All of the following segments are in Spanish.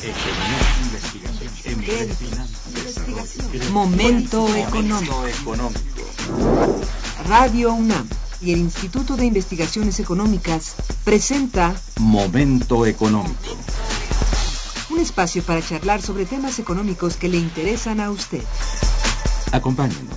Momento económico. Radio UNAM y el Instituto de Investigaciones Económicas presenta Momento económico. Un espacio para charlar sobre temas económicos que le interesan a usted. Acompáñenos.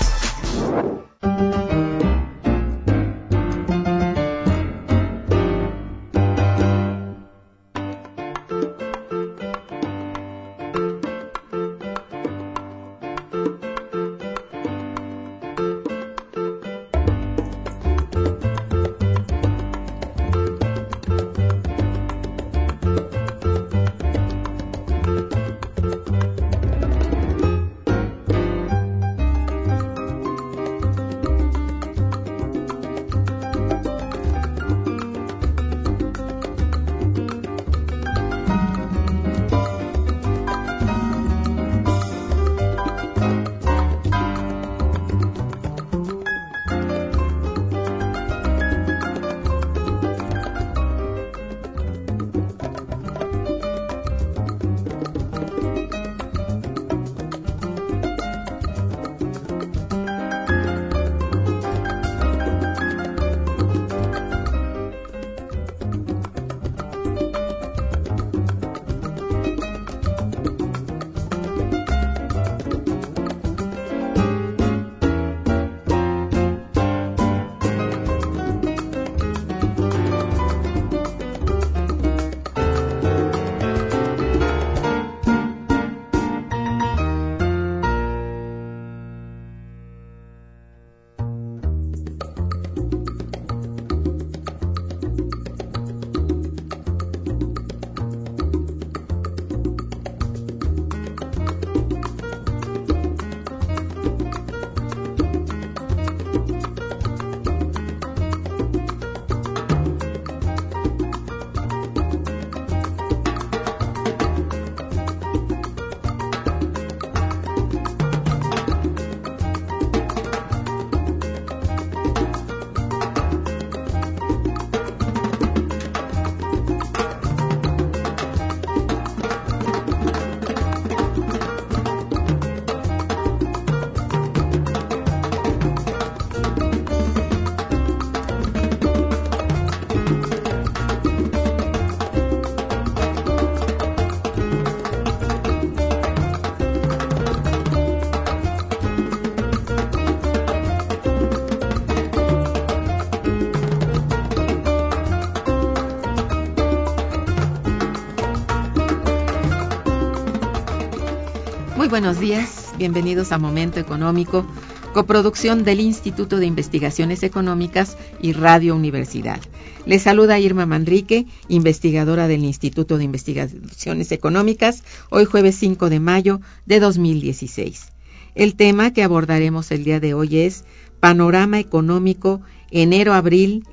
Muy buenos días, bienvenidos a Momento Económico, coproducción del Instituto de Investigaciones Económicas y Radio Universidad. Les saluda Irma Manrique, investigadora del Instituto de Investigaciones Económicas, hoy jueves 5 de mayo de 2016. El tema que abordaremos el día de hoy es Panorama Económico enero-abril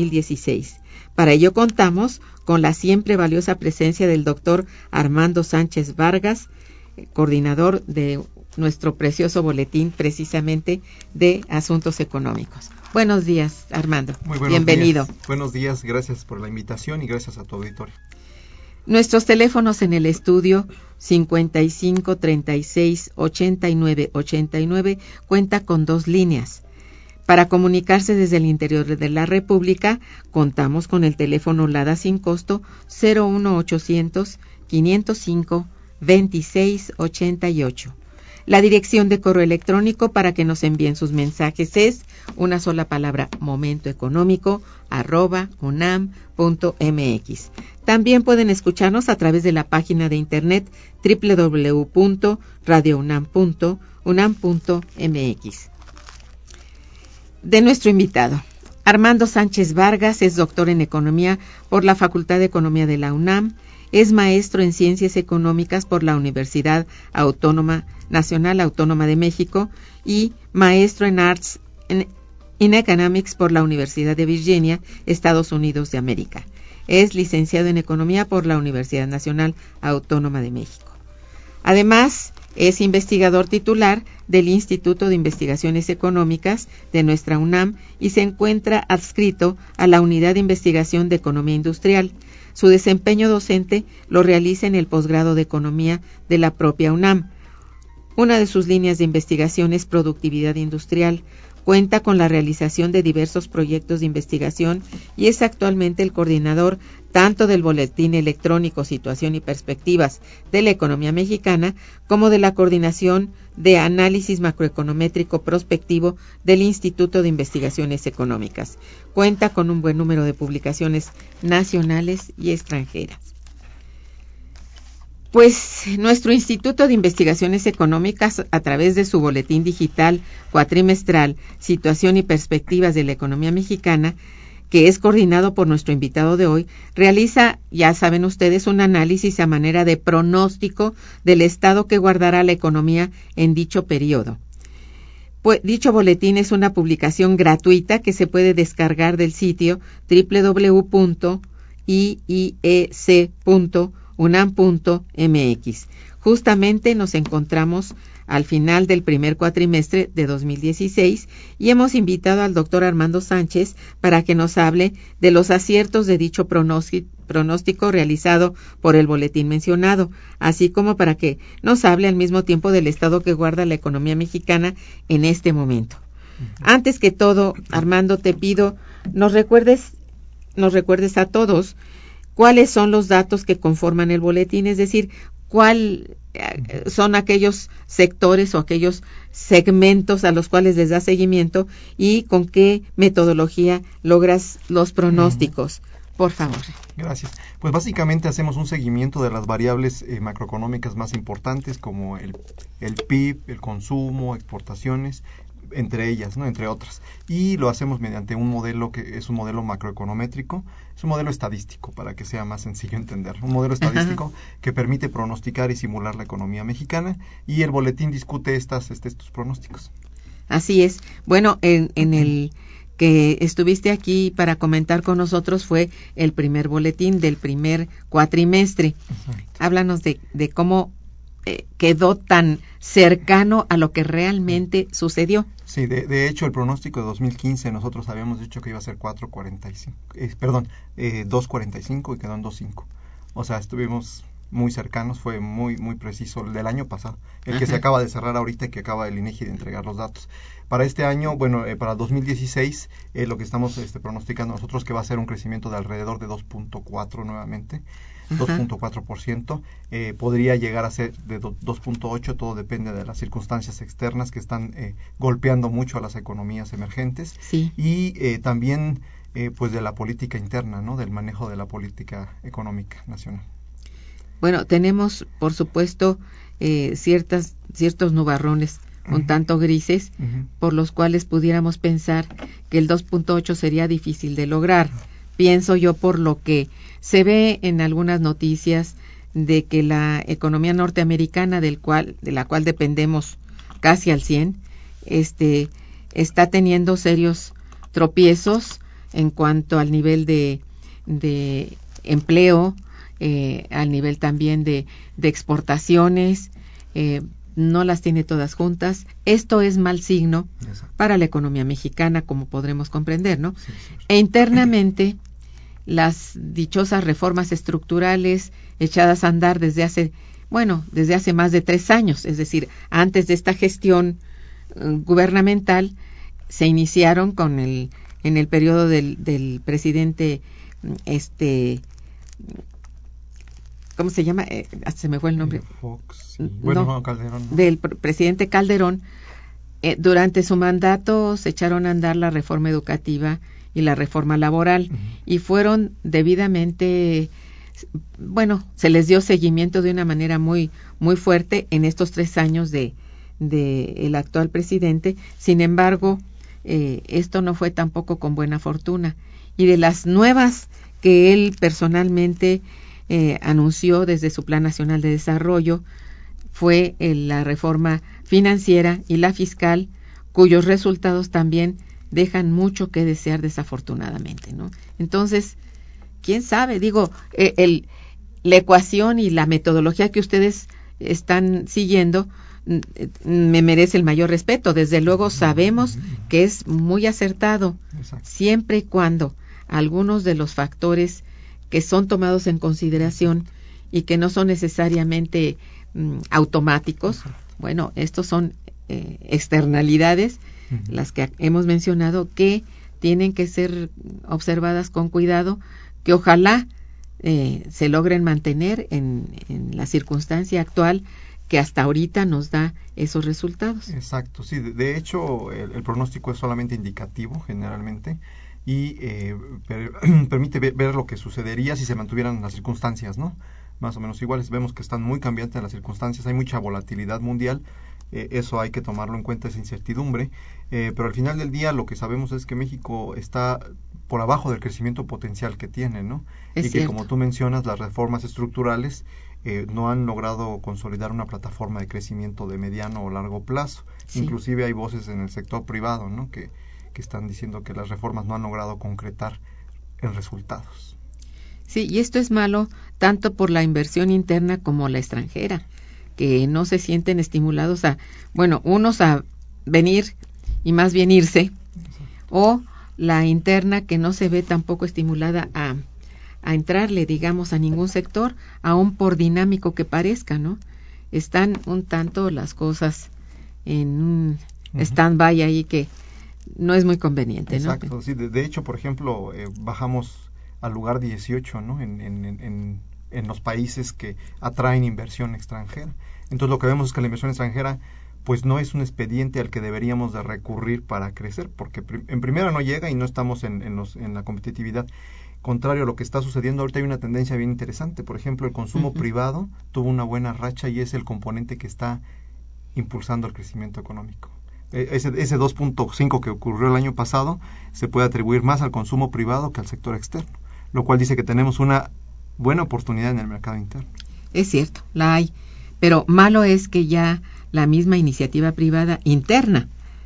2016. Para ello contamos con la siempre valiosa presencia del doctor Armando Sánchez Vargas, coordinador de nuestro precioso boletín precisamente de asuntos económicos. Buenos días, Armando. Muy buenos Bienvenido. Días. Buenos días, gracias por la invitación y gracias a tu auditorio. Nuestros teléfonos en el estudio 55 36 89 89 cuenta con 2 líneas. Para comunicarse desde el interior de la República, contamos con el teléfono LADA sin costo 01800 505 2688. La dirección de correo electrónico para que nos envíen sus mensajes es una sola palabra, momentoeconómico@unam.mx. También pueden escucharnos a través de la página de internet www.radiounam.unam.mx. De nuestro invitado, Armando Sánchez Vargas es doctor en Economía por la Facultad de Economía de la UNAM, es maestro en Ciencias Económicas por la Universidad Nacional Autónoma de México y maestro en Arts in Economics por la Universidad de Virginia, Estados Unidos de América. Es licenciado en Economía por la Universidad Nacional Autónoma de México. Además, es investigador titular del Instituto de Investigaciones Económicas de nuestra UNAM y se encuentra adscrito a la Unidad de Investigación de Economía Industrial. Su desempeño docente lo realiza en el posgrado de Economía de la propia UNAM. Una de sus líneas de investigación es productividad industrial. Cuenta con la realización de diversos proyectos de investigación y es actualmente el coordinador tanto del Boletín Electrónico Situación y Perspectivas de la Economía Mexicana como de la Coordinación de Análisis Macroeconométrico Prospectivo del Instituto de Investigaciones Económicas. Cuenta con un buen número de publicaciones nacionales y extranjeras. Pues nuestro Instituto de Investigaciones Económicas, a través de su boletín digital cuatrimestral Situación y Perspectivas de la Economía Mexicana, que es coordinado por nuestro invitado de hoy, realiza, ya saben ustedes, un análisis a manera de pronóstico del estado que guardará la economía en dicho periodo. Pues, dicho boletín es una publicación gratuita que se puede descargar del sitio www.iec.unam.mx. Justamente nos encontramos al final del primer cuatrimestre de 2016 y hemos invitado al doctor Armando Sánchez para que nos hable de los aciertos de dicho pronóstico realizado por el boletín mencionado, así como para que nos hable al mismo tiempo del estado que guarda la economía mexicana en este momento. Antes que todo, Armando, te pido nos recuerdes a todos cuáles son los datos que conforman el boletín, es decir, cuál son aquellos sectores o aquellos segmentos a los cuales les da seguimiento y con qué metodología logras los pronósticos. Por favor. Gracias. Pues básicamente hacemos un seguimiento de las variables macroeconómicas más importantes como el PIB, el consumo, exportaciones, entre ellas, ¿no? Entre otras. Y lo hacemos mediante un modelo que es un modelo macroeconométrico, es un modelo estadístico para que sea más sencillo entender. Un modelo estadístico que permite pronosticar y simular la economía mexicana y el boletín discute estos pronósticos. Así es. Bueno, en el que estuviste aquí para comentar con nosotros fue el primer boletín del primer cuatrimestre. Exacto. Háblanos de cómo quedó tan cercano a lo que realmente sucedió. Sí, de hecho el pronóstico de 2015 nosotros habíamos dicho que iba a ser 2.45 y quedó en 2.5. O sea, estuvimos muy cercanos, fue muy preciso el del año pasado, el que se acaba de cerrar ahorita y que acaba el INEGI de entregar los datos. Para este año, para 2016, lo que estamos pronosticando nosotros que va a ser un crecimiento de alrededor de 2.4 nuevamente. 2.4%, podría llegar a ser de 2.8, todo depende de las circunstancias externas que están golpeando mucho a las economías emergentes. Sí. Y también pues de la política interna, ¿no? Del manejo de la política económica nacional. Bueno, tenemos por supuesto ciertos nubarrones un tanto grises, por los cuales pudiéramos pensar que el 2.8 sería difícil de lograr. Pienso yo por lo que se ve en algunas noticias de que la economía norteamericana de la cual dependemos casi al 100, está teniendo serios tropiezos en cuanto al nivel de empleo, al nivel también de exportaciones, no las tiene todas juntas. Esto es mal signo para la economía mexicana, como podremos comprender, ¿no? Sí. E internamente las dichosas reformas estructurales echadas a andar desde hace más de 3 años, es decir, antes de esta gestión gubernamental, se iniciaron en el periodo del presidente, ¿cómo se llama? Se me fue el nombre. Fox, Calderón. Del presidente Calderón. Durante su mandato se echaron a andar la reforma educativa y la reforma laboral, y fueron debidamente, se les dio seguimiento de una manera muy fuerte en estos 3 años de el actual presidente. Sin embargo, esto no fue tampoco con buena fortuna, y de las nuevas que él personalmente anunció desde su Plan Nacional de Desarrollo fue la reforma financiera y la fiscal, cuyos resultados también dejan mucho que desear desafortunadamente, ¿no? Entonces, quién sabe, la ecuación y la metodología que ustedes están siguiendo, me merece el mayor respeto. Desde luego sabemos que es muy acertado, siempre y cuando algunos de los factores que son tomados en consideración y que no son necesariamente automáticos, bueno, estos son externalidades, las que hemos mencionado, que tienen que ser observadas con cuidado, que ojalá se logren mantener en la circunstancia actual que hasta ahorita nos da esos resultados. Exacto, sí, de hecho el pronóstico es solamente indicativo generalmente y permite ver lo que sucedería si se mantuvieran las circunstancias, ¿no? Más o menos iguales. Vemos que están muy cambiantes las circunstancias, hay mucha volatilidad mundial, eso hay que tomarlo en cuenta, esa incertidumbre, pero al final del día lo que sabemos es que México está por abajo del crecimiento potencial que tiene, ¿no? Es y que, cierto. como tú mencionas, las reformas estructurales no han logrado consolidar una plataforma de crecimiento de mediano o largo plazo. Sí. Inclusive hay voces en el sector privado, ¿no? que están diciendo que las reformas no han logrado concretar en resultados. Sí, y esto es malo tanto por la inversión interna como la extranjera, que no se sienten estimulados unos a venir y más bien irse, o la interna que no se ve tampoco estimulada a entrarle, digamos, a ningún sector, aun por dinámico que parezca, ¿no? Están un tanto las cosas en un stand-by ahí que no es muy conveniente, ¿no? Exacto, sí, de hecho, por ejemplo, bajamos al lugar 18, ¿no? En los países que atraen inversión extranjera. Entonces lo que vemos es que la inversión extranjera pues no es un expediente al que deberíamos de recurrir para crecer, porque en primera no llega y no estamos en la competitividad. Contrario a lo que está sucediendo ahorita, hay una tendencia bien interesante. Por ejemplo, el consumo privado tuvo una buena racha y es el componente que está impulsando el crecimiento económico. Ese 2.5 que ocurrió el año pasado se puede atribuir más al consumo privado que al sector externo, lo cual dice que tenemos una buena oportunidad en el mercado interno. Es cierto, la hay, pero malo es que ya la misma iniciativa privada interna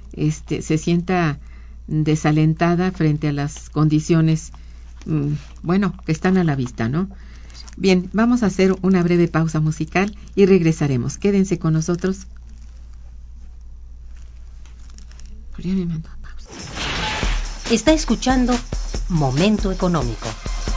se sienta desalentada frente a las condiciones que están a la vista, ¿no? Bien, vamos a hacer una breve pausa musical y regresaremos. Quédense con nosotros. Ya me mandó a pausa. Está escuchando Momento Económico.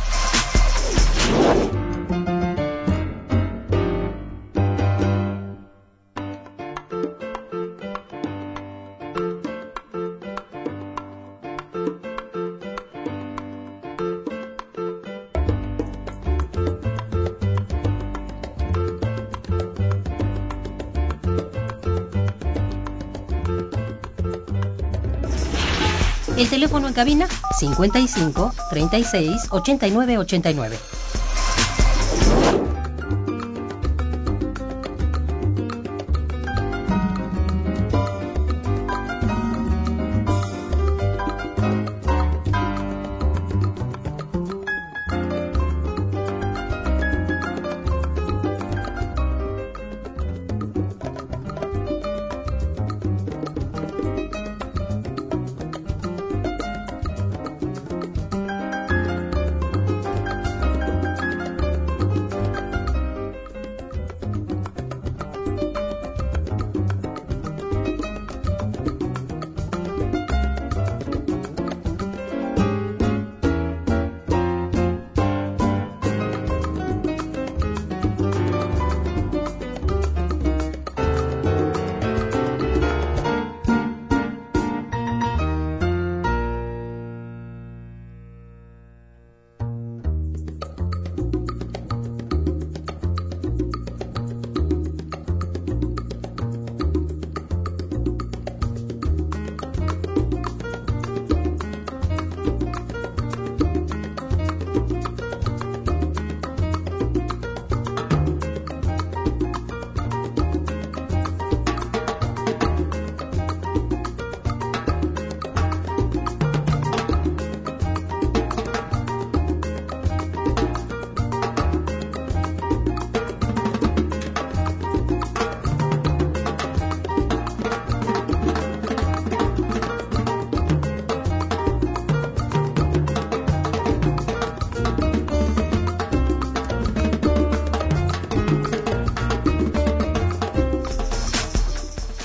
El teléfono en cabina 55 36 89 89.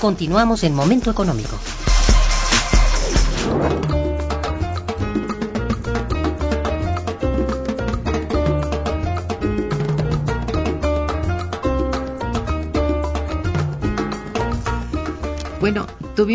Continuamos en Momento Económico. Bueno,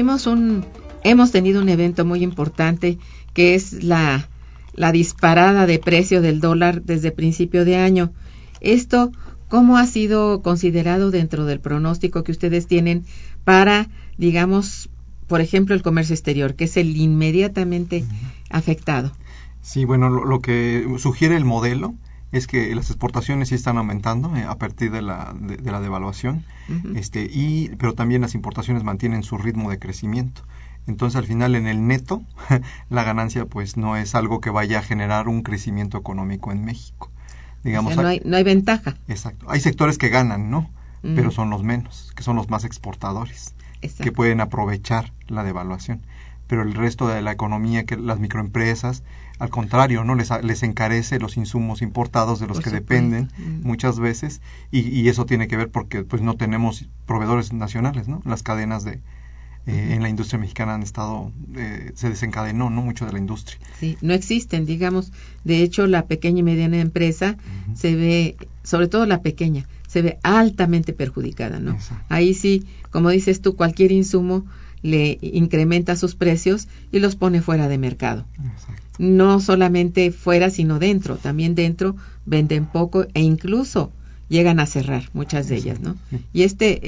hemos tenido un evento muy importante que es la disparada de precio del dólar desde principio de año. Esto, ¿cómo ha sido considerado dentro del pronóstico que ustedes tienen para, digamos, por ejemplo, el comercio exterior, que es el inmediatamente afectado? Sí, bueno, lo que sugiere el modelo es que las exportaciones sí están aumentando a partir de la devaluación, pero también las importaciones mantienen su ritmo de crecimiento. Entonces, al final, en el neto, la ganancia pues no es algo que vaya a generar un crecimiento económico en México. Digamos, o sea, no hay ventaja. Exacto. Hay sectores que ganan, ¿no? Pero son los menos, que son los más exportadores, que pueden aprovechar la devaluación. Pero el resto de la economía, que las microempresas, al contrario, no les encarece los insumos importados de los que dependen muchas veces, y eso tiene que ver porque pues no tenemos proveedores nacionales, ¿no? Las cadenas en la industria mexicana han estado, se desencadenó, ¿no? Mucho de la industria. Sí, no existen, digamos. De hecho, la pequeña y mediana empresa se ve, sobre todo la pequeña, se ve altamente perjudicada, ¿no? Exacto. Ahí sí, como dices tú, cualquier insumo le incrementa sus precios y los pone fuera de mercado. Exacto. No solamente fuera, sino dentro. También dentro venden poco e incluso llegan a cerrar muchas de ellas, ¿no? Y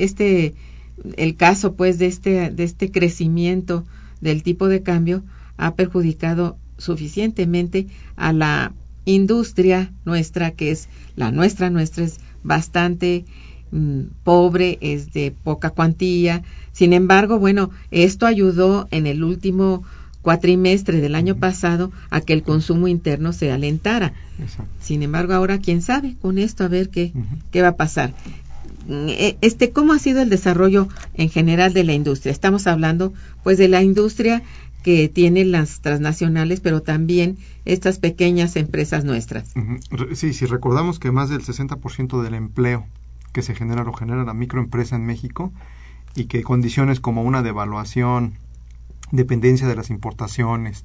el caso pues de este crecimiento del tipo de cambio ha perjudicado suficientemente a la industria nuestra, que es la nuestra es bastante pobre, es de poca cuantía. Sin embargo, bueno, esto ayudó en el último cuatrimestre del año pasado a que el consumo interno se alentara. Exacto. Sin embargo, ahora quién sabe con esto, a ver qué va a pasar. ¿Cómo ha sido el desarrollo en general de la industria? Estamos hablando pues de la industria que tiene las transnacionales, pero también estas pequeñas empresas nuestras. Sí, si recordamos que más del 60% del empleo que se genera lo genera la microempresa en México, y que condiciones como una devaluación, dependencia de las importaciones,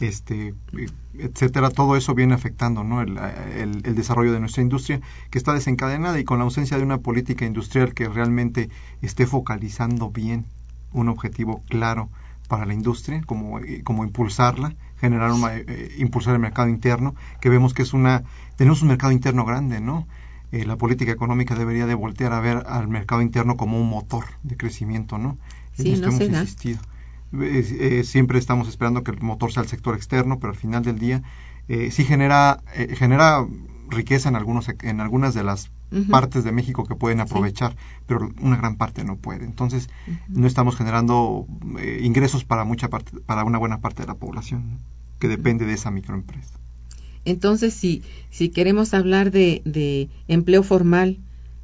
etcétera, todo eso viene afectando, ¿no? el desarrollo de nuestra industria, que está desencadenada, y con la ausencia de una política industrial que realmente esté focalizando bien un objetivo claro para la industria, como impulsarla, impulsar el mercado interno, que vemos que tenemos un mercado interno grande, ¿no? La política económica debería de voltear a ver al mercado interno como un motor de crecimiento, ¿no? Sí, no se da. Insistido. Siempre estamos esperando que el motor sea el sector externo, pero al final del día sí genera riqueza en algunas de las partes de México que pueden aprovechar, pero una gran parte no puede. Entonces no estamos generando ingresos para una buena parte de la población, ¿no? Que depende de esa microempresa. Entonces, si queremos hablar de empleo formal,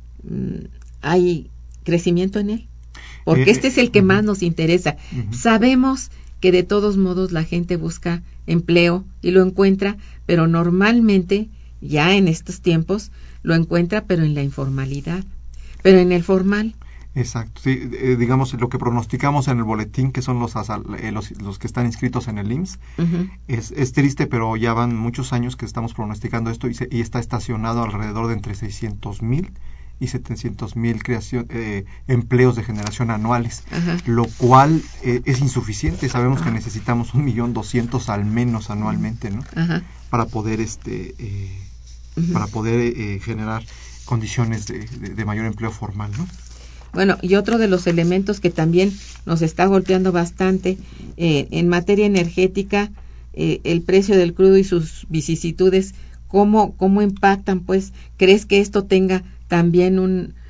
¿hay crecimiento en él? Porque este es el que más nos interesa. Sabemos que de todos modos la gente busca empleo y lo encuentra, pero normalmente, ya en estos tiempos, lo encuentra, pero en la informalidad. Pero en el formal. Exacto, sí, digamos, lo que pronosticamos en el boletín, que son los que están inscritos en el IMSS, es triste, pero ya van muchos años que estamos pronosticando esto, y está estacionado alrededor de entre 600,000 y 700,000 empleos de generación anuales, lo cual es insuficiente. Sabemos que necesitamos 1,200,000 al menos anualmente, ¿no? Para poder generar condiciones de mayor empleo formal, ¿no? Bueno, y otro de los elementos que también nos está golpeando bastante en materia energética, el precio del crudo y sus vicisitudes, ¿cómo impactan? Pues, ¿crees que esto tenga también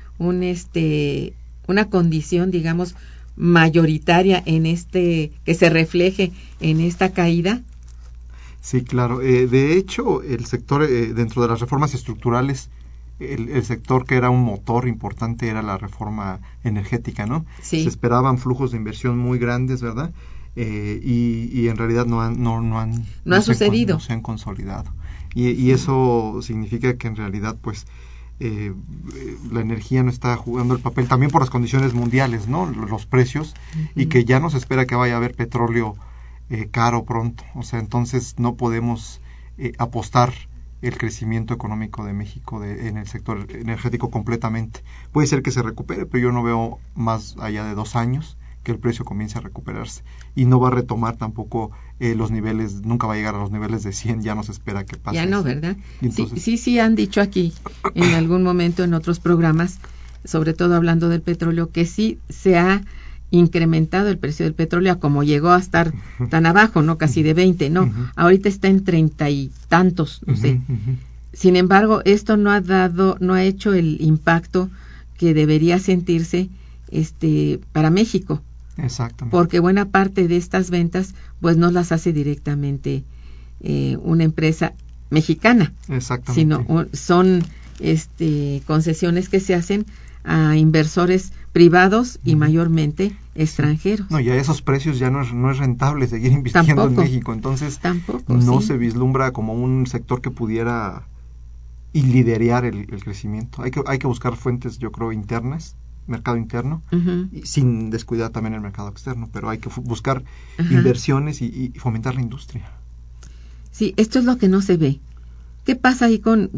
una condición, digamos, mayoritaria que se refleje en esta caída? Sí, claro. De hecho, el sector, dentro de las reformas estructurales, el sector que era un motor importante era la reforma energética, ¿no? Sí. Se esperaban flujos de inversión muy grandes, ¿verdad? Y en realidad no ha sucedido. No se han consolidado. Y eso significa que en realidad, pues, la energía no está jugando el papel, también por las condiciones mundiales, ¿no? Los precios, y que ya no se espera que vaya a haber petróleo caro pronto. O sea, entonces no podemos apostar el crecimiento económico de México en el sector energético completamente. Puede ser que se recupere, pero yo no veo más allá de 2 años que el precio comience a recuperarse, y no va a retomar tampoco los niveles, nunca va a llegar a los niveles de 100, ya no se espera que pase. Ya no, ¿verdad? Entonces, sí han dicho aquí en algún momento en otros programas, sobre todo hablando del petróleo, que sí se ha incrementado el precio del petróleo a como llegó a estar tan abajo, ¿no? Casi de 20, ¿no? Ahorita está en 30 y tantos, no sé. Sin embargo, esto no ha hecho el impacto que debería sentirse para México. Exactamente. Porque buena parte de estas ventas pues no las hace directamente una empresa mexicana. Exactamente. Sino son concesiones que se hacen a inversores privados y mayormente extranjeros. No, y a esos precios ya no es rentable seguir invirtiendo en México, entonces no se vislumbra como un sector que pudiera liderar el crecimiento. Hay que buscar fuentes, yo creo, internas, mercado interno, sin descuidar también el mercado externo, pero hay que buscar inversiones y fomentar la industria. Sí, esto es lo que no se ve. ¿Qué pasa ahí con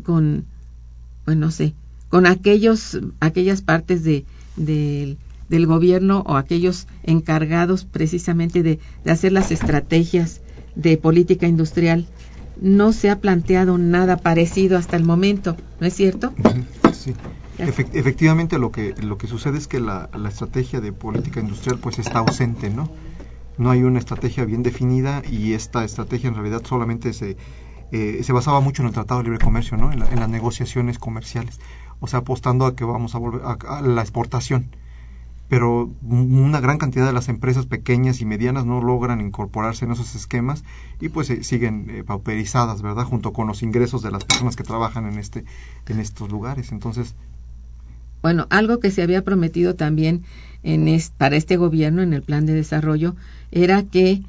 aquellas partes del gobierno o aquellos encargados precisamente de hacer las estrategias de política industrial? No se ha planteado nada parecido hasta el momento, ¿no es cierto? Sí. Efectivamente, lo que sucede es que la estrategia de política industrial pues está ausente, ¿no? No hay una estrategia bien definida, y esta estrategia en realidad solamente se basaba mucho en el Tratado de Libre Comercio, ¿no? En las negociaciones comerciales, o sea, apostando a que vamos a volver a la exportación. Pero una gran cantidad de las empresas pequeñas y medianas no logran incorporarse en esos esquemas y pues siguen pauperizadas, ¿verdad? Junto con los ingresos de las personas que trabajan en estos lugares. Entonces, bueno, algo que se había prometido también para este gobierno en el plan de desarrollo era que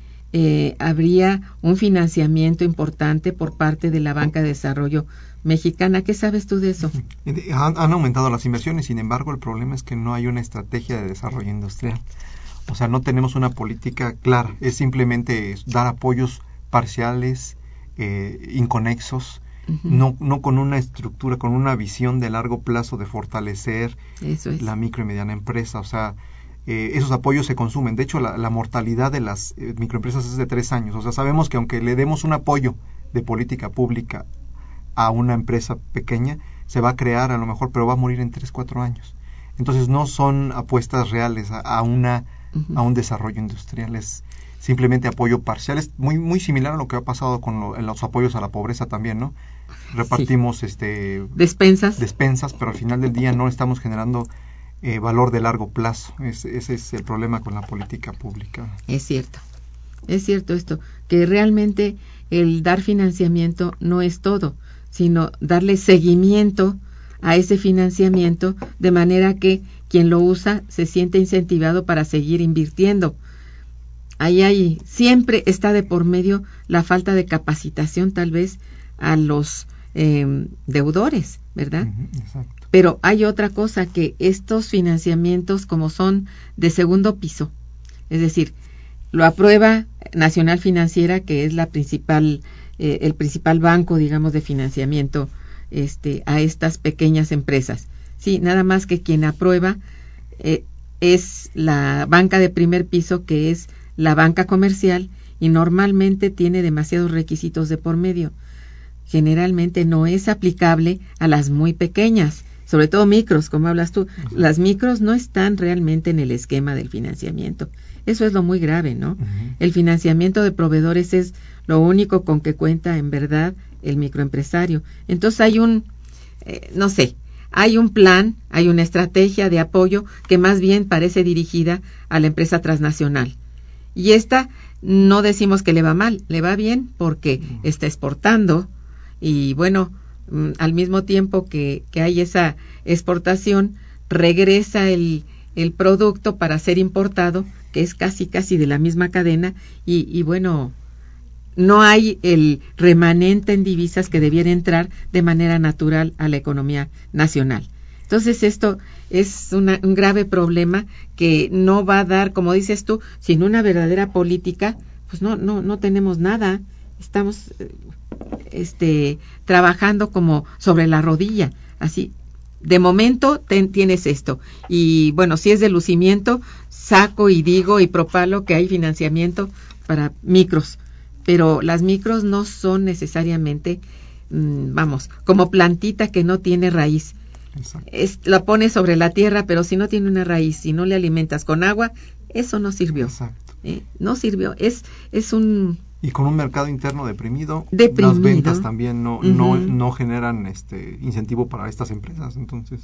habría un financiamiento importante por parte de la Banca de Desarrollo Mexicana. ¿Qué sabes tú de eso? Han aumentado las inversiones, sin embargo el problema es que no hay una estrategia de desarrollo industrial. O sea, no tenemos una política clara, es simplemente dar apoyos parciales, inconexos, no con una estructura, con una visión de largo plazo de fortalecer la micro y mediana empresa. O sea, esos apoyos se consumen. De hecho, la mortalidad de las microempresas es de 3 años. O sea, sabemos que aunque le demos un apoyo de política pública a una empresa pequeña, se va a crear a lo mejor, pero va a morir en 3-4 años. Entonces no son apuestas reales a un desarrollo industrial, es simplemente apoyo parcial. Es muy similar a lo que ha pasado con los apoyos a la pobreza también, ¿no? Repartimos despensas, pero al final del día no estamos generando valor de largo plazo. Ese es el problema con la política pública. Es cierto esto, que realmente el dar financiamiento no es todo, sino darle seguimiento a ese financiamiento de manera que quien lo usa se siente incentivado para seguir invirtiendo. Ahí siempre está de por medio la falta de capacitación tal vez a los deudores, ¿verdad? Exacto. Pero hay otra cosa, que estos financiamientos, como son de segundo piso, es decir, lo aprueba Nacional Financiera, que es el principal banco, digamos, de financiamiento a estas pequeñas empresas. Sí, nada más que quien aprueba es la banca de primer piso, que es la banca comercial, y normalmente tiene demasiados requisitos de por medio. Generalmente no es aplicable a las muy pequeñas, sobre todo micros, como hablas tú. Las micros no están realmente en el esquema del financiamiento. Eso es lo muy grave, ¿no? El financiamiento de proveedores es lo único con que cuenta en verdad el microempresario. Entonces hay hay un plan, hay una estrategia de apoyo que más bien parece dirigida a la empresa transnacional. Y esta no decimos que le va mal, le va bien porque está exportando, y bueno, al mismo tiempo que hay esa exportación, regresa el producto para ser importado, que es casi de la misma cadena, y bueno, no hay el remanente en divisas que debiera entrar de manera natural a la economía nacional. Entonces esto es un grave problema que no va a dar, como dices tú, sin una verdadera política, pues no tenemos nada. Estamos trabajando como sobre la rodilla, así. De momento tienes esto. Y bueno, si es de lucimiento, saco y digo y propalo que hay financiamiento para micros, pero las micros no son necesariamente, como plantita que no tiene raíz. La pones sobre la tierra, pero si no tiene una raíz, si no le alimentas con agua, eso no sirvió. Exacto. No sirvió. Es un... Y con un mercado interno deprimido. Las ventas también no generan incentivo para estas empresas, entonces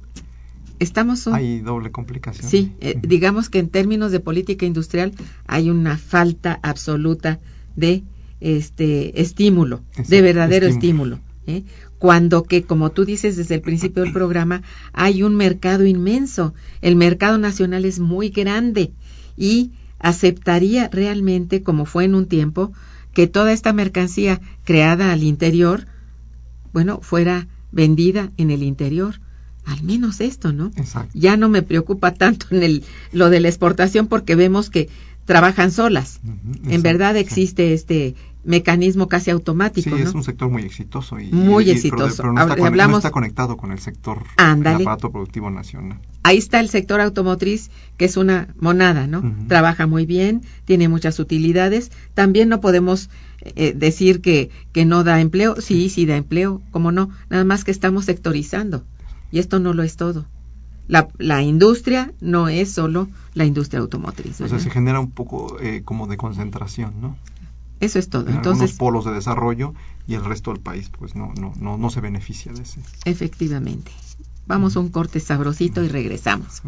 hay doble complicación. Sí, digamos que en términos de política industrial hay una falta absoluta de estímulo, de verdadero estímulo. Cuando que, como tú dices desde el principio del programa, hay un mercado inmenso. El mercado nacional es muy grande y aceptaría realmente, como fue en un tiempo, que toda esta mercancía creada al interior, fuera vendida en el interior. Al menos esto, ¿no? Exacto. Ya no me preocupa tanto en lo de la exportación porque vemos que trabajan solas. En verdad existe este mecanismo casi automático, sí, ¿no? es un sector muy exitoso. Muy exitoso. Pero no está conectado con el sector del aparato productivo nacional. Ahí está el sector automotriz, que es una monada, ¿no? Trabaja muy bien, tiene muchas utilidades. También no podemos decir que no da empleo. Sí da empleo, ¿cómo no? Nada más que estamos sectorizando. Y esto no lo es todo. La industria no es solo la industria automotriz, ¿verdad? O sea, se genera un poco como de concentración, ¿no? Eso es todo. Entonces, algunos polos de desarrollo y el resto del país pues no se beneficia de ese. Efectivamente. Vamos a un corte sabrosito y regresamos.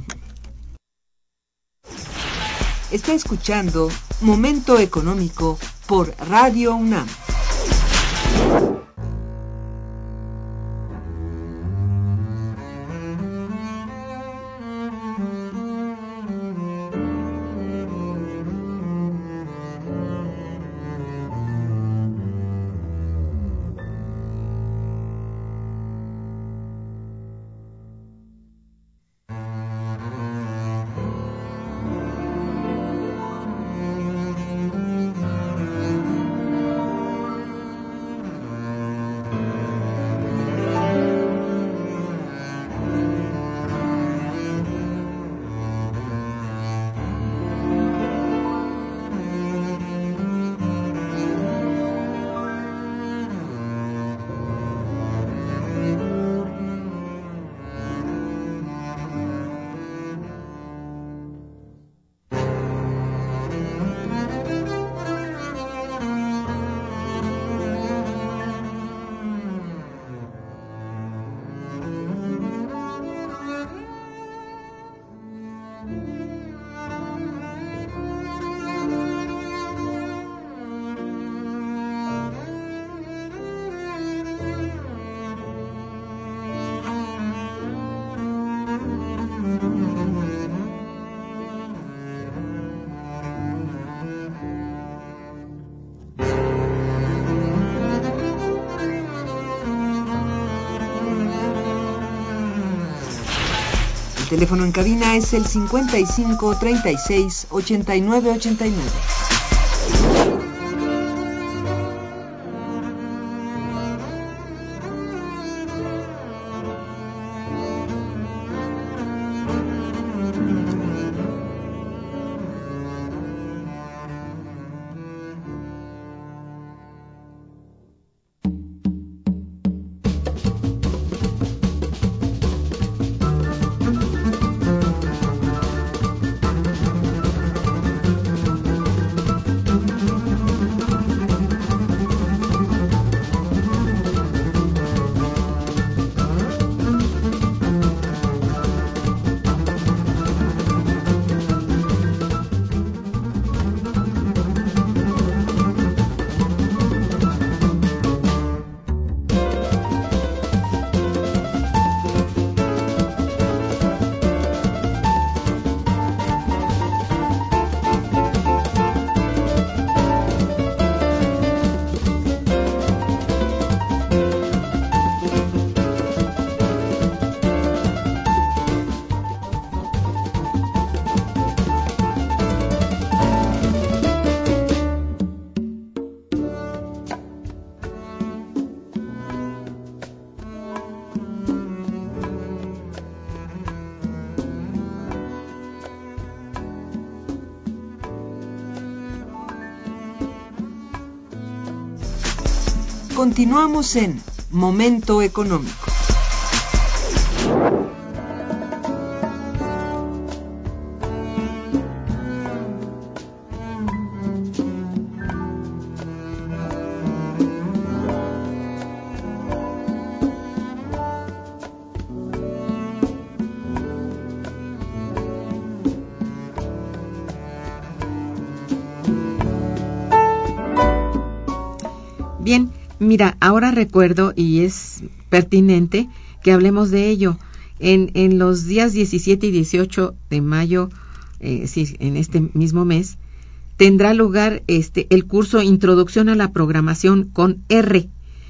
Está escuchando Momento Económico por Radio UNAM. El teléfono en cabina es el 55 36 89 89. Continuamos en Momento Económico. Bien, mira, ahora recuerdo y es pertinente que hablemos de ello. En los días 17 y 18 de mayo, sí, en este mismo mes, tendrá lugar el curso Introducción a la Programación con R,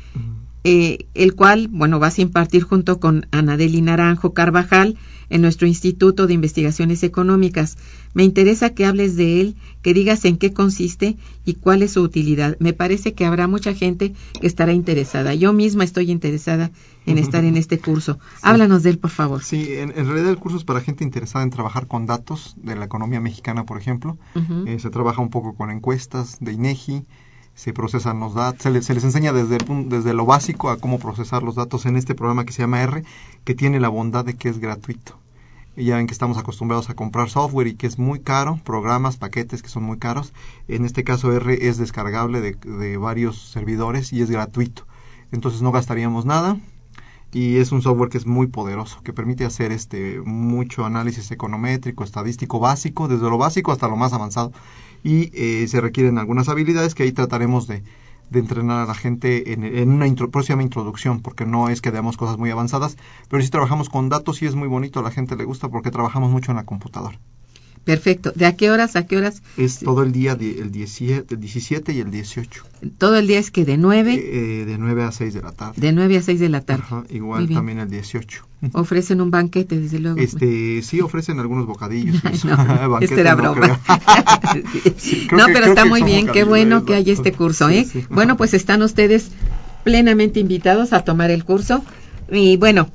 el cual, bueno, vas a impartir junto con Anadeli Naranjo Carvajal en nuestro Instituto de Investigaciones Económicas. Me interesa que hables de él, que digas en qué consiste y cuál es su utilidad. Me parece que habrá mucha gente que estará interesada. Yo misma estoy interesada en estar en este curso. Sí. Háblanos de él, por favor. Sí, en realidad el curso es para gente interesada en trabajar con datos de la economía mexicana, por ejemplo. Se trabaja un poco con encuestas de INEGI, se procesan los datos, se les enseña desde lo básico a cómo procesar los datos en este programa que se llama R, que tiene la bondad de que es gratuito. Y ya ven que estamos acostumbrados a comprar software y que es muy caro, programas, paquetes que son muy caros. En este caso R es descargable de varios servidores y es gratuito. Entonces no gastaríamos nada y es un software que es muy poderoso, que permite hacer mucho análisis econométrico, estadístico básico, desde lo básico hasta lo más avanzado. Y se requieren algunas habilidades que ahí trataremos de entrenar a la gente en una próxima introducción, porque no es que demos cosas muy avanzadas, pero sí trabajamos con datos y es muy bonito, a la gente le gusta porque trabajamos mucho en la computadora. Perfecto. ¿De a qué horas a qué horas? Es todo el día, el 17 y el 18. ¿Todo el día es que de 9? De 9 a 6 de la tarde. De 9 a 6 de la tarde. Ajá, igual también el 18. Ofrecen un banquete, desde luego. Sí, ofrecen algunos bocadillos. Banquete, era broma. Sí, no, pero está muy bien, qué bueno que hay este curso, ¿eh? Sí. Bueno, pues están ustedes plenamente invitados a tomar el curso. Y bueno,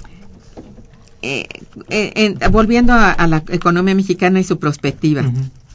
volviendo a la economía mexicana y su perspectiva,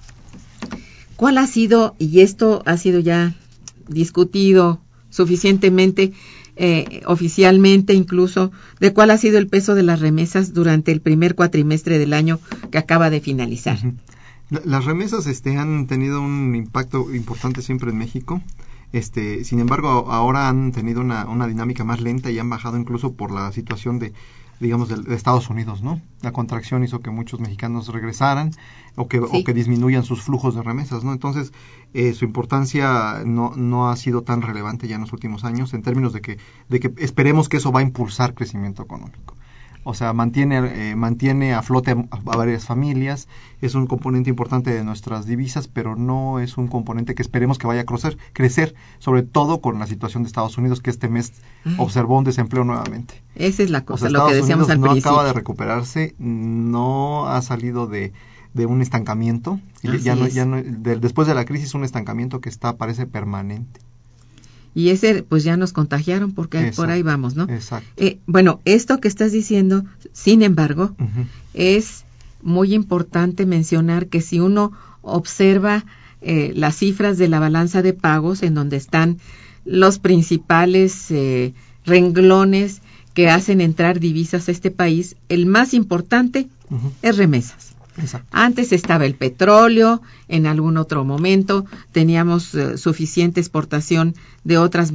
¿cuál ha sido, y esto ha sido ya discutido suficientemente oficialmente incluso, de cuál ha sido el peso de las remesas durante el primer cuatrimestre del año que acaba de finalizar? Las remesas han tenido un impacto importante siempre en México. Sin embargo, ahora han tenido una dinámica más lenta y han bajado incluso por la situación de Estados Unidos, ¿no? La contracción hizo que muchos mexicanos regresaran o que disminuyan sus flujos de remesas, ¿no? Entonces, su importancia no ha sido tan relevante ya en los últimos años en términos de que esperemos que eso va a impulsar crecimiento económico. O sea, mantiene a flote a varias familias, es un componente importante de nuestras divisas, pero no es un componente que esperemos que vaya a crecer, sobre todo con la situación de Estados Unidos, que este mes observó un desempleo nuevamente. Esa es la cosa, o sea, lo que decíamos al principio. No acaba de recuperarse, no ha salido de un estancamiento, después de la crisis un estancamiento que parece permanente. Y ese, pues ya nos contagiaron porque por ahí vamos, ¿no? Exacto. Bueno, esto que estás diciendo, sin embargo, es muy importante mencionar que si uno observa las cifras de la balanza de pagos, en donde están los principales renglones que hacen entrar divisas a este país, el más importante es remesas. Exacto. Antes estaba el petróleo, en algún otro momento teníamos suficiente exportación de otras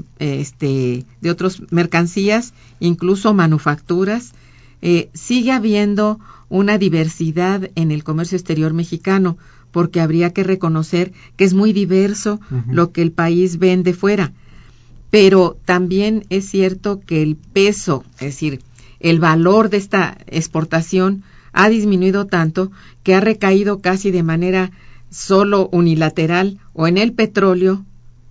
mercancías, incluso manufacturas. Sigue habiendo una diversidad en el comercio exterior mexicano, porque habría que reconocer que es muy diverso lo que el país vende fuera. Pero también es cierto que el peso, es decir, el valor de esta exportación ha disminuido tanto que ha recaído casi de manera solo unilateral o en el petróleo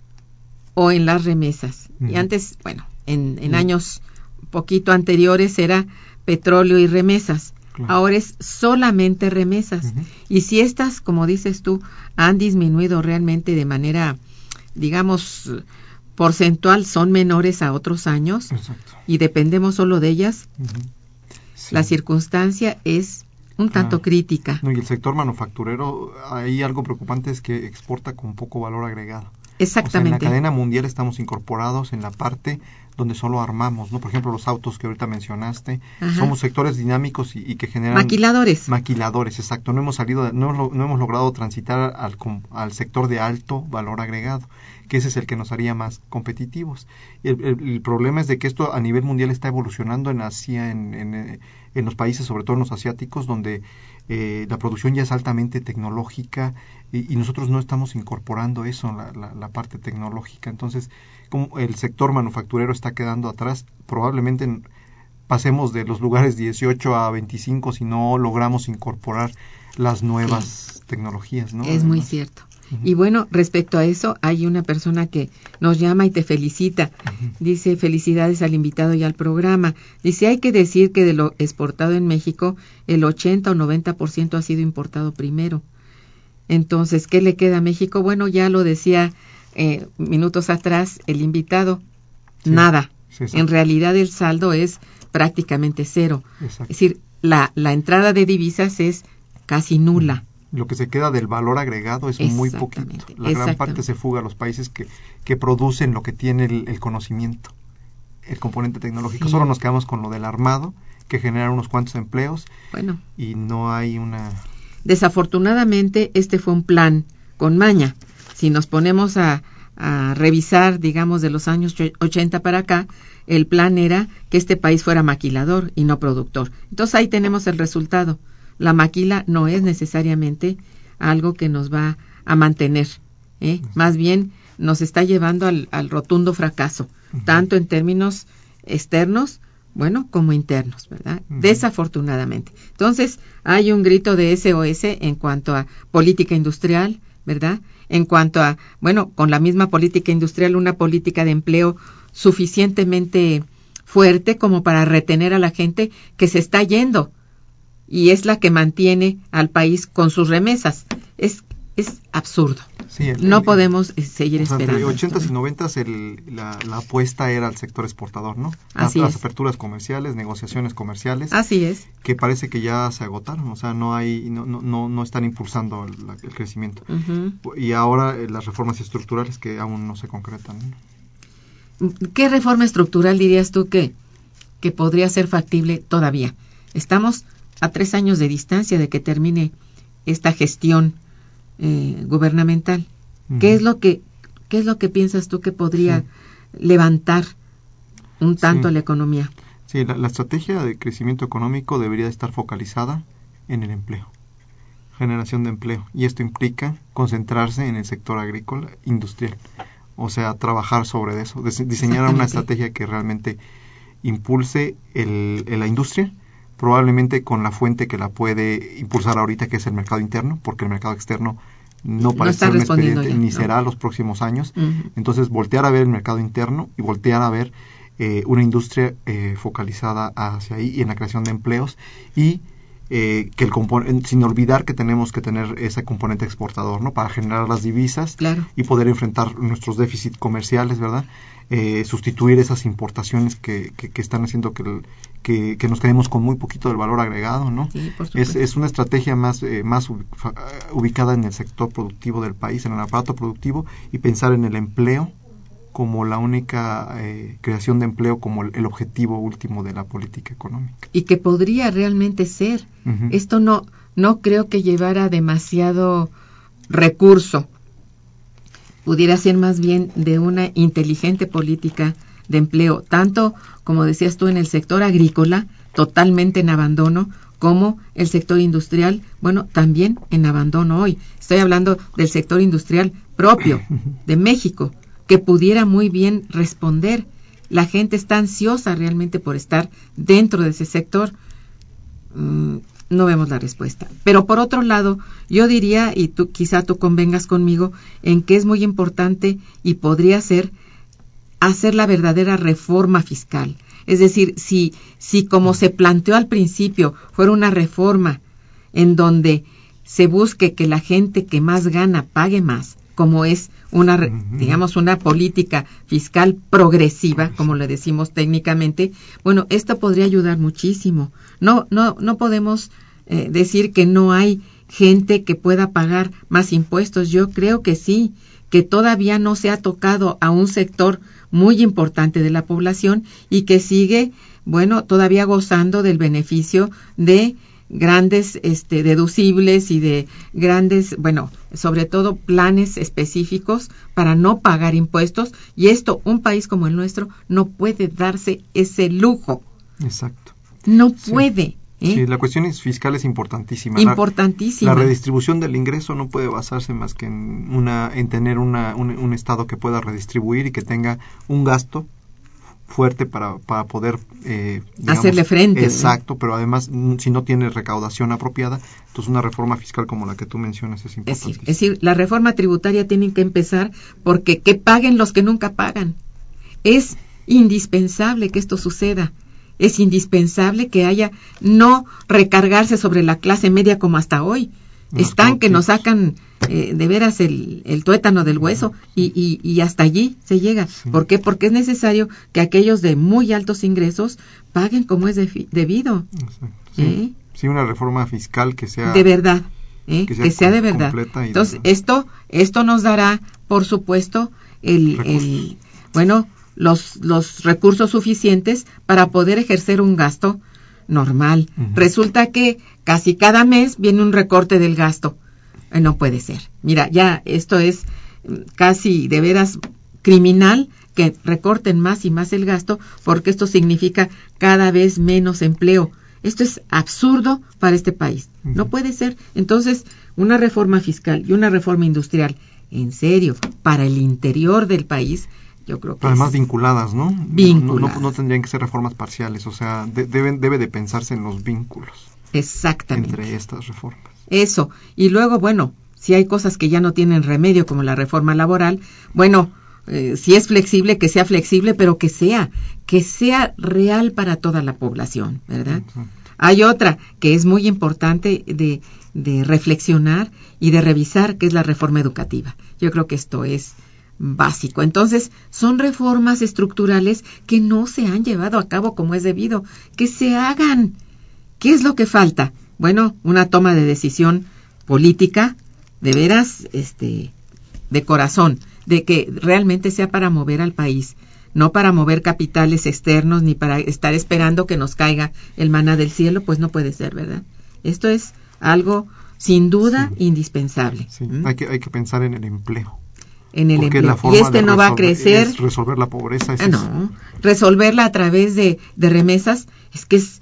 o en las remesas. Y antes, bueno, en años poquito anteriores era petróleo y remesas. Claro. Ahora es solamente remesas. Y si estas, como dices tú, han disminuido realmente de manera, digamos, porcentual, son menores a otros años. Exacto. Y dependemos solo de ellas, sí. La circunstancia es un tanto crítica. No, y el sector manufacturero, ahí algo preocupante es que exporta con poco valor agregado. Exactamente. O sea, en la cadena mundial estamos incorporados en la parte donde solo armamos, ¿no? Por ejemplo, los autos que ahorita mencionaste, somos sectores dinámicos y que generan... Maquiladores, exacto. No hemos logrado transitar al sector de alto valor agregado, que ese es el que nos haría más competitivos. El problema es de que esto a nivel mundial está evolucionando en Asia, en los países, sobre todo en los asiáticos, donde la producción ya es altamente tecnológica y nosotros no estamos incorporando eso, la parte tecnológica. Entonces, como el sector manufacturero está quedando atrás, probablemente pasemos de los lugares 18 a 25 si no logramos incorporar las nuevas tecnologías, ¿no? Es muy cierto. Y bueno, respecto a eso, hay una persona que nos llama y te felicita. Dice, felicidades al invitado y al programa. Dice, hay que decir que de lo exportado en México, el 80 o 90% ha sido importado primero. Entonces, ¿qué le queda a México? Bueno, ya lo decía minutos atrás el invitado, nada. Sí, en realidad el saldo es prácticamente cero. Exacto. Es decir, la entrada de divisas es casi nula. Lo que se queda del valor agregado es muy poquito. La gran parte se fuga a los países que producen lo que tiene el conocimiento, el componente tecnológico. Sí. Solo nos quedamos con lo del armado, que genera unos cuantos empleos, y no hay una... Desafortunadamente, este fue un plan con maña. Si nos ponemos a revisar, digamos, de los años 80 para acá, el plan era que este país fuera maquilador y no productor. Entonces ahí tenemos el resultado. La maquila no es necesariamente algo que nos va a mantener, más bien nos está llevando al rotundo fracaso, tanto en términos externos, como internos, ¿verdad? Desafortunadamente. Entonces, hay un grito de SOS en cuanto a política industrial, ¿verdad? En cuanto a, con la misma política industrial, una política de empleo suficientemente fuerte como para retener a la gente que se está yendo, y es la que mantiene al país con sus remesas. Es absurdo. Sí, no podemos seguir esperando. Entre 80s y 90s la apuesta era al sector exportador, ¿no? Las aperturas comerciales, negociaciones comerciales. Así es. Que parece que ya se agotaron, o sea, no están impulsando el crecimiento. Y ahora las reformas estructurales que aún no se concretan, ¿no? ¿Qué reforma estructural dirías tú que podría ser factible todavía? Estamos a 3 años de distancia de que termine esta gestión gubernamental. ¿Qué es lo que piensas tú que podría levantar un tanto la economía? Sí, la estrategia de crecimiento económico debería estar focalizada en el empleo, generación de empleo, y esto implica concentrarse en el sector agrícola industrial, o sea, trabajar sobre eso, diseñar una estrategia que realmente impulse la industria, probablemente con la fuente que la puede impulsar ahorita, que es el mercado interno, porque el mercado externo no parece ser un expediente, ni será los próximos años. Entonces, voltear a ver el mercado interno y voltear a ver una industria focalizada hacia ahí y en la creación de empleos, y que sin olvidar que tenemos que tener ese componente exportador, ¿no? Para generar las divisas y poder enfrentar nuestros déficits comerciales, ¿verdad? Sustituir esas importaciones que están haciendo que nos quedemos con muy poquito del valor agregado, ¿no? Sí, es una estrategia más ubicada en el sector productivo del país, en el aparato productivo, y pensar en el empleo como la única creación de empleo como el objetivo último de la política económica. Y que podría realmente ser. Esto no creo que llevara demasiado recurso. Pudiera ser más bien de una inteligente política de empleo, tanto, como decías tú, en el sector agrícola, totalmente en abandono, como el sector industrial, también en abandono hoy. Estoy hablando del sector industrial propio de México, que pudiera muy bien responder. La gente está ansiosa realmente por estar dentro de ese sector. No vemos la respuesta. Pero por otro lado, yo diría, y quizá tú convengas conmigo, en que es muy importante y podría ser hacer la verdadera reforma fiscal. Es decir, si como se planteó al principio fuera una reforma en donde se busque que la gente que más gana pague más, como es una política fiscal progresiva, como le decimos técnicamente, esto podría ayudar muchísimo. No podemos decir que no hay gente que pueda pagar más impuestos. Yo creo que sí, que todavía no se ha tocado a un sector muy importante de la población y que sigue, bueno, todavía gozando del beneficio de grandes deducibles y de grandes, bueno, sobre todo planes específicos para no pagar impuestos, y esto, un país como el nuestro no puede darse ese lujo. Exacto. No puede. Sí, la cuestión fiscal es importantísima. Importantísima. La redistribución del ingreso no puede basarse más que en tener un Estado que pueda redistribuir y que tenga un gasto fuerte para poder digamos, hacerle frente. Exacto, pero además si no tiene recaudación apropiada, entonces una reforma fiscal como la que tú mencionas es importante. Es decir, la reforma tributaria tiene que empezar porque que paguen los que nunca pagan. Es indispensable que esto suceda. Es indispensable que haya no recargarse sobre la clase media como hasta hoy. Están que nos sacan de veras el tuétano del hueso y hasta allí se llega. Sí. ¿Por qué? Porque es necesario que aquellos de muy altos ingresos paguen como es debido. Sí. Sí, una reforma fiscal que sea de verdad, que sea de verdad. Entonces esto nos dará, por supuesto, los recursos suficientes para poder ejercer un gasto normal. Uh-huh. Resulta que casi cada mes viene un recorte del gasto. No puede ser. Mira, ya esto es casi de veras criminal que recorten más y más el gasto, porque esto significa cada vez menos empleo. Esto es absurdo para este país. Uh-huh. No puede ser. Entonces, una reforma fiscal y una reforma industrial, en serio, para el interior del país, yo creo que además vinculadas, ¿no? Vinculadas. No tendrían que ser reformas parciales, o sea, debe de pensarse en los vínculos. Exactamente. Entre estas reformas. Eso. Y luego, bueno, si hay cosas que ya no tienen remedio, como la reforma laboral, bueno, si es flexible, que sea flexible, pero que sea real para toda la población, ¿verdad? Exacto. Hay otra que es muy importante de reflexionar y de revisar, que es la reforma educativa. Yo creo que esto es básico. Entonces, son reformas estructurales que no se han llevado a cabo como es debido, que se hagan. ¿Qué es lo que falta? Bueno, una toma de decisión política, de veras, de corazón, de que realmente sea para mover al país, no para mover capitales externos, ni para estar esperando que nos caiga el maná del cielo, pues no puede ser, ¿verdad? Esto es algo, sin duda, indispensable. Sí. Hay que pensar en el empleo. En el empleo. Y no va a crecer. Es resolver la pobreza. No, resolverla a través de remesas, es que es,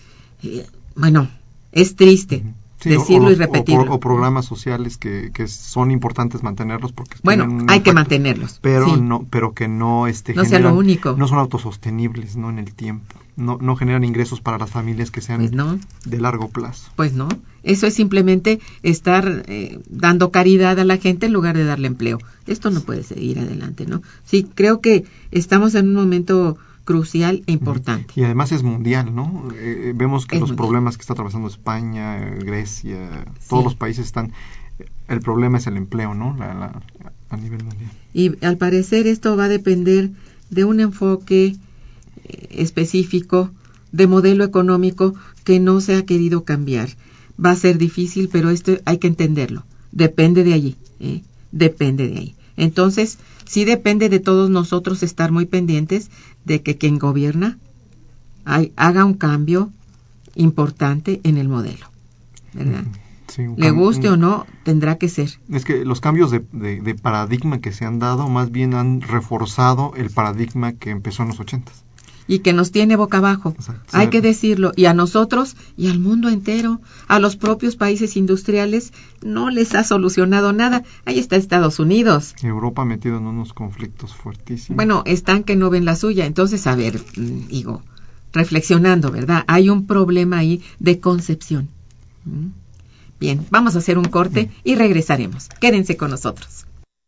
es triste. Sí, decirlo y repetirlo. O programas sociales que son importantes mantenerlos porque hay que mantenerlos, pero sí. pero que no no sea lo único, no son autosostenibles, no en el tiempo, no generan ingresos para las familias que sean de largo plazo. Pues no, eso es simplemente estar dando caridad a la gente en lugar de darle empleo. Esto no puede seguir adelante, ¿no? Sí, creo que estamos en un momento crucial e importante. Y además es mundial, ¿no? Vemos que los problemas que está atravesando España, Grecia, todos los países están... El problema es el empleo, ¿no? A nivel mundial. Y al parecer esto va a depender de un enfoque específico, de modelo económico que no se ha querido cambiar. Va a ser difícil, pero esto hay que entenderlo. Depende de allí, depende de ahí. Entonces, sí depende de todos nosotros estar muy pendientes de que quien gobierna haga un cambio importante en el modelo, ¿verdad? Sí, le guste o no, tendrá que ser. Es que los cambios de paradigma que se han dado más bien han reforzado el paradigma que empezó en los 80s. Y que nos tiene boca abajo, hay que decirlo, y a nosotros y al mundo entero, a los propios países industriales, no les ha solucionado nada. Ahí está Estados Unidos. Europa metido en unos conflictos fuertísimos. Bueno, están que no ven la suya. Entonces, a ver, digo, reflexionando, ¿verdad? Hay un problema ahí de concepción. Bien, vamos a hacer un corte y regresaremos. Quédense con nosotros.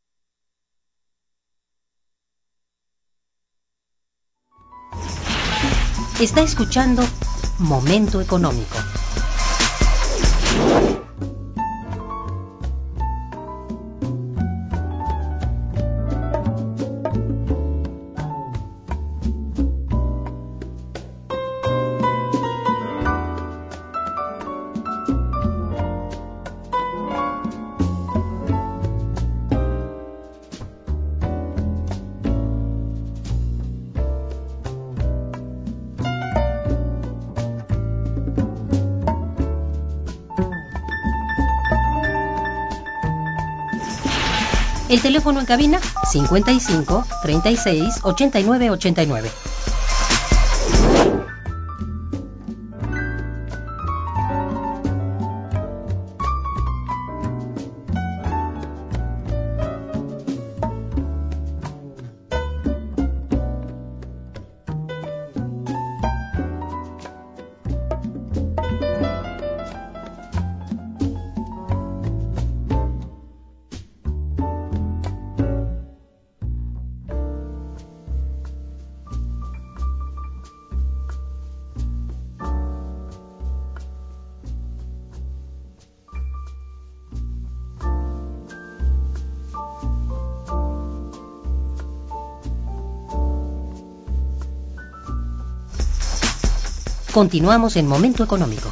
Está escuchando Momento Económico. El teléfono en cabina 55 36 89 89. Continuamos en Momento Económico.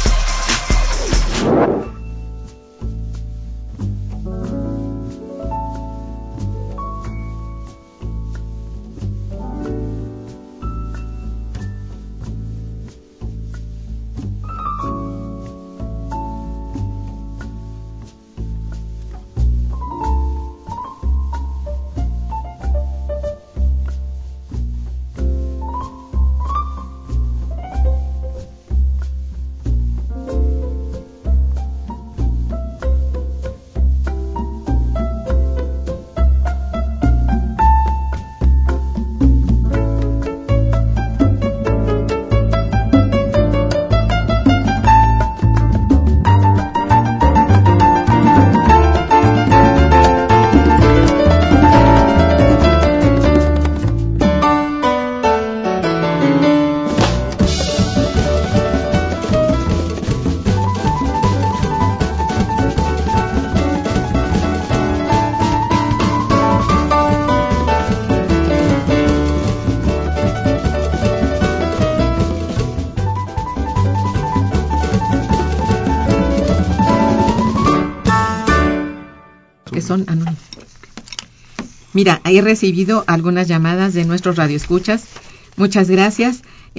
Son anónimos. Mira, he recibido algunas llamadas de nuestros radioescuchas. Muchas gracias.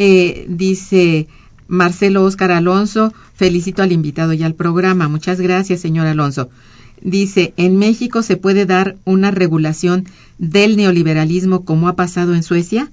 Dice Marcelo Óscar Alonso, felicito al invitado y al programa. Muchas gracias, señor Alonso. Dice, ¿en México se puede dar una regulación del neoliberalismo como ha pasado en Suecia?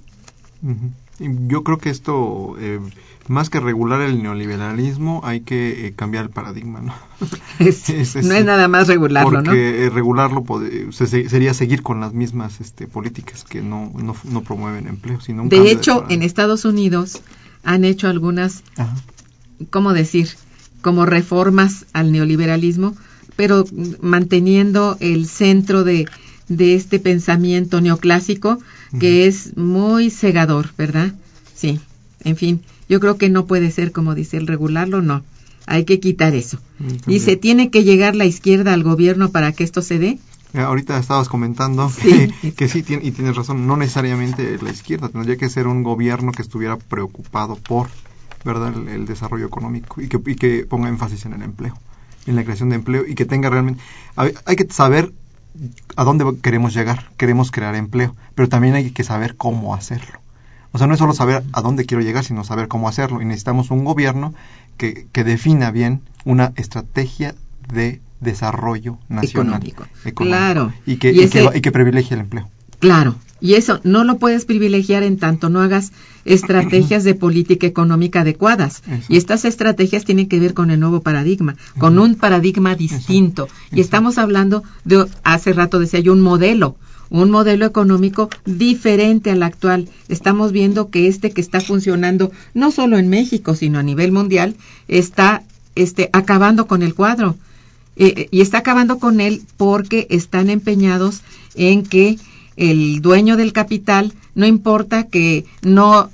Yo creo que esto, más que regular el neoliberalismo, hay que cambiar el paradigma, ¿no? No es nada más regularlo, ¿no? Porque regularlo sería seguir con las mismas políticas que no promueven empleo, sino un de hecho, en Estados Unidos han hecho algunas, ¿cómo decir? Como reformas al neoliberalismo, pero manteniendo el centro de este pensamiento neoclásico que es muy cegador, ¿verdad? Sí, en fin, yo creo que no puede ser como dice el regularlo, no, hay que quitar eso. Dice, ¿tiene que llegar la izquierda al gobierno para que esto se dé? Ahorita estabas comentando que sí, y tienes razón, no necesariamente la izquierda, tendría que ser un gobierno que estuviera preocupado por, ¿verdad?, el desarrollo económico y que ponga énfasis en el empleo, en la creación de empleo y que tenga realmente... Hay que saber a dónde queremos llegar, queremos crear empleo, pero también hay que saber cómo hacerlo. O sea, no es solo saber a dónde quiero llegar, sino saber cómo hacerlo. Y necesitamos un gobierno que defina bien una estrategia de desarrollo nacional. Económico. Claro. Y que privilegie el empleo. Claro. Y eso no lo puedes privilegiar en tanto no hagas estrategias de política económica adecuadas. Eso. Y estas estrategias tienen que ver con el nuevo paradigma, con un paradigma distinto. Eso. Y estamos hablando de, hace rato decía yo, un modelo económico diferente al actual. Estamos viendo que que está funcionando no solo en México, sino a nivel mundial, está acabando con el cuadro. Y está acabando con él porque están empeñados en que el dueño del capital, no importa que no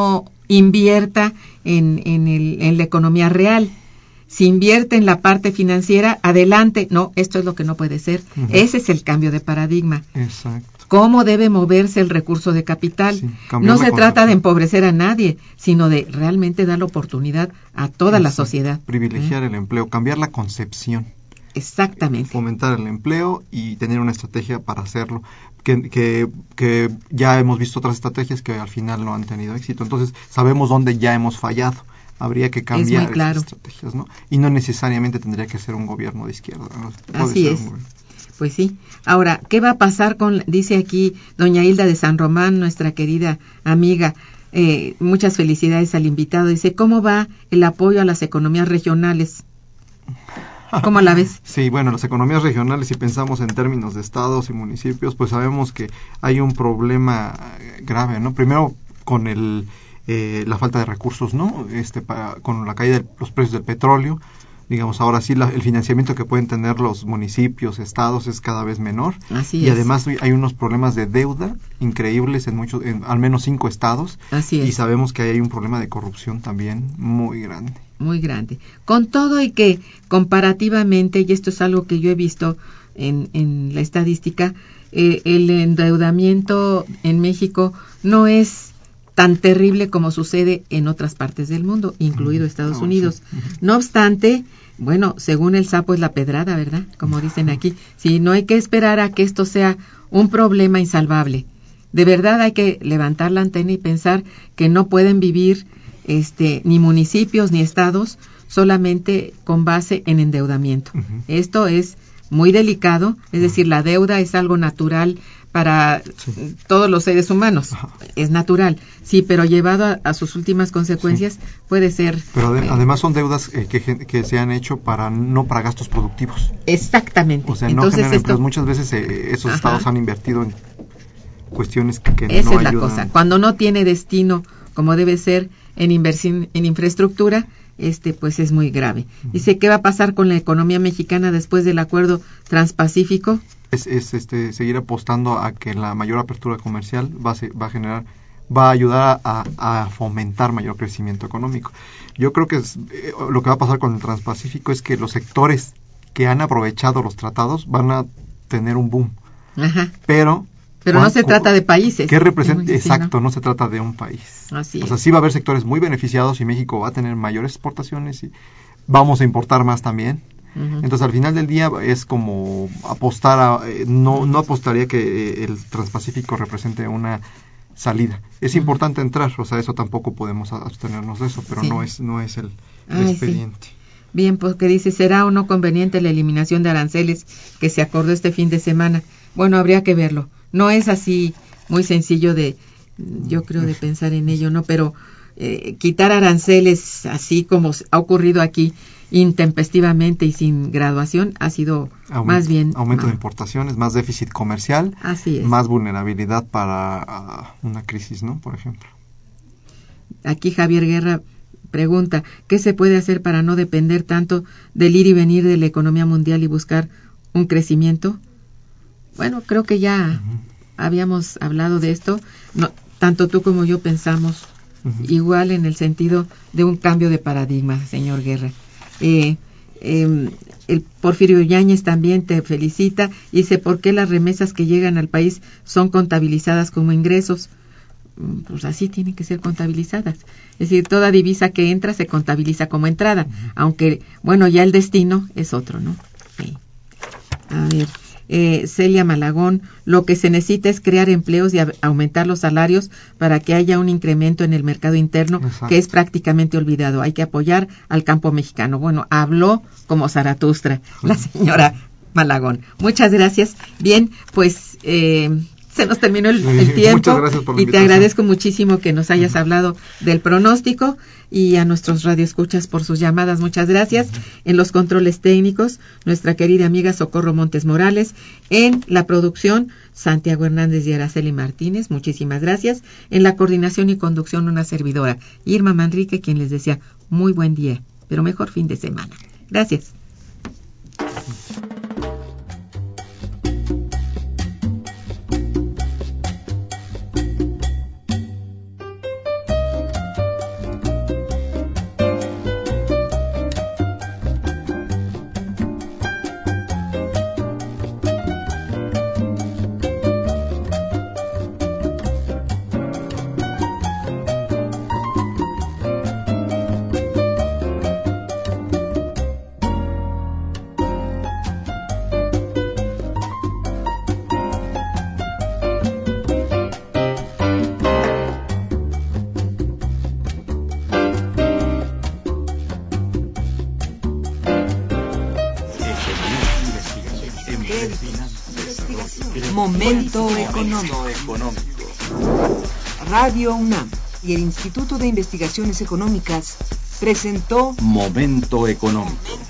invierta en la economía real. Si invierte en la parte financiera, adelante. No, esto es lo que no puede ser. Ese es el cambio de paradigma. Exacto. ¿Cómo debe moverse el recurso de capital? Sí, no se trata de empobrecer a nadie, sino de realmente dar la oportunidad a toda la sociedad. Privilegiar el empleo, cambiar la concepción. Exactamente. Fomentar el empleo y tener una estrategia para hacerlo. Que ya hemos visto otras estrategias que al final no han tenido éxito. Entonces, sabemos dónde ya hemos fallado. Habría que cambiar esas estrategias, ¿no? Y no necesariamente tendría que ser un gobierno de izquierda, ¿no? Así es. Pues sí. Ahora, ¿qué va a pasar dice aquí doña Hilda de San Román, nuestra querida amiga? Muchas felicidades al invitado. Dice, ¿cómo va el apoyo a las economías regionales? ¿Cómo la ves? Sí, bueno, las economías regionales, si pensamos en términos de estados y municipios, pues sabemos que hay un problema grave, ¿no? Primero con la falta de recursos, ¿no? Con la caída de los precios del petróleo, digamos, ahora sí el financiamiento que pueden tener los municipios, estados es cada vez menor. Así y es. Además hay unos problemas de deuda increíbles en al menos 5 estados. Así es. Y sabemos que hay un problema de corrupción también muy grande. Muy grande. Con todo y que comparativamente, y esto es algo que yo he visto en la estadística, el endeudamiento en México no es tan terrible como sucede en otras partes del mundo, incluido Estados Unidos. Sí. No obstante, bueno, según el sapo es la pedrada, ¿verdad? Como dicen aquí. Sí, no hay que esperar a que esto sea un problema insalvable. De verdad hay que levantar la antena y pensar que no pueden vivir ni municipios ni estados solamente con base en endeudamiento. Esto es muy delicado, es decir, la deuda es algo natural para todos los seres humanos, es natural, sí, pero llevado a sus últimas consecuencias puede ser... Pero además son deudas que se han hecho no para gastos productivos. Exactamente. O sea, entonces no generan, muchas veces esos estados han invertido en cuestiones que esa no es la ayudan. cosa, cuando no tiene destino como debe ser en inversión en infraestructura, pues es muy grave. Dice, ¿qué va a pasar con la economía mexicana después del acuerdo transpacífico? Es seguir apostando a que la mayor apertura comercial va a ayudar a fomentar mayor crecimiento económico. Yo creo que lo que va a pasar con el Transpacífico es que los sectores que han aprovechado los tratados van a tener un boom. Ajá. Pero no se trata de países. ¿Qué representa? Exacto, no se trata de un país. Así es. O sea, sí va a haber sectores muy beneficiados y México va a tener mayores exportaciones y vamos a importar más también. Entonces, al final del día es como apostar no apostaría que el Transpacífico represente una salida. Es importante entrar, o sea, eso tampoco podemos abstenernos de eso, pero no es el expediente. Sí. Bien, pues que dice, ¿será o no conveniente la eliminación de aranceles que se acordó este fin de semana? Bueno, habría que verlo. No es así muy sencillo yo creo, de pensar en ello, ¿no? Pero quitar aranceles así como ha ocurrido aquí, intempestivamente y sin graduación, ha sido más bien... Aumento de importaciones, más déficit comercial, así es. Más vulnerabilidad para una crisis, ¿no? Por ejemplo. Aquí Javier Guerra pregunta, ¿qué se puede hacer para no depender tanto del ir y venir de la economía mundial y buscar un crecimiento? Bueno, creo que ya habíamos hablado de esto. No, tanto tú como yo pensamos igual en el sentido de un cambio de paradigma, señor Guerra. El Porfirio Yáñez también te felicita y dice, ¿por qué las remesas que llegan al país son contabilizadas como ingresos? Pues así tienen que ser contabilizadas. Es decir, toda divisa que entra se contabiliza como entrada, aunque, bueno, ya el destino es otro, ¿no? Sí. A ver, Celia Malagón, lo que se necesita es crear empleos y aumentar los salarios para que haya un incremento en el mercado interno. Exacto. Que es prácticamente olvidado. Hay que apoyar al campo mexicano. Bueno, habló como Zaratustra la señora Malagón. Muchas gracias. Bien, pues se nos terminó el tiempo. Muchas gracias por la y te agradezco muchísimo que nos hayas hablado del pronóstico y a nuestros radioescuchas por sus llamadas. Muchas gracias. En los controles técnicos, nuestra querida amiga Socorro Montes Morales. En la producción, Santiago Hernández y Araceli Martínez. Muchísimas gracias. En la coordinación y conducción, una servidora, Irma Manrique, quien les decía muy buen día, pero mejor fin de semana. Gracias. Momento económico. Radio UNAM y el Instituto de Investigaciones Económicas presentó Momento económico.